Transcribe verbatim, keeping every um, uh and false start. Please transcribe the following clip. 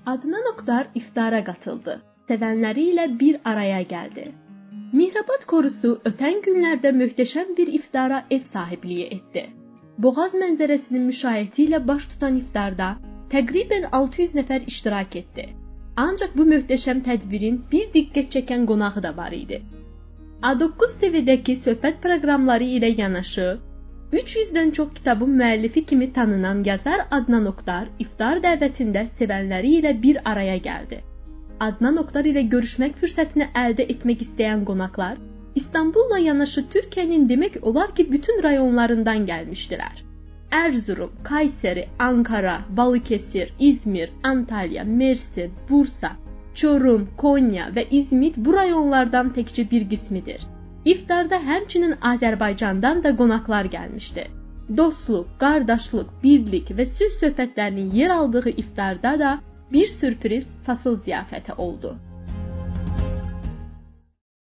Adnan Oktar iftara qatıldı. Sevənləri ilə bir araya gəldi. Mihrabad korusu ötən günlərdə möhtəşəm bir iftara ev sahibliyi etdi. Boğaz mənzərəsinin müşayiəti ilə baş tutan iftarda təqribən altı yüz nəfər iştirak etdi. Ancaq bu möhtəşəm tədbirin bir diqqət çəkən qonağı da var idi. A doqquz T V-dəki söhbət proqramları ilə yanaşı, üç yüzdən çox kitabın müəllifi kimi tanınan yazar Adnan Oktar iftar dəvətində sevənləri ilə bir araya gəldi. Adnan Oktar ilə görüşmək fürsətini əldə etmək istəyən qonaqlar İstanbulla yanaşı Türkiyənin demək olar ki, bütün rayonlarından gəlmişdilər. Erzurum, Kayseri, Ankara, Balıkesir, İzmir, Antalya, Mersin, Bursa, Çorum, Konya və İzmit bu rayonlardan təkcə bir qismidir. İftarda həmçinin Azərbaycandan da qonaqlar gəlmişdi. Dostluq, qardaşlıq, birlik və sülh söhbətlərinin yer aldığı iftarda da bir sürpriz fasıl ziyafəti oldu.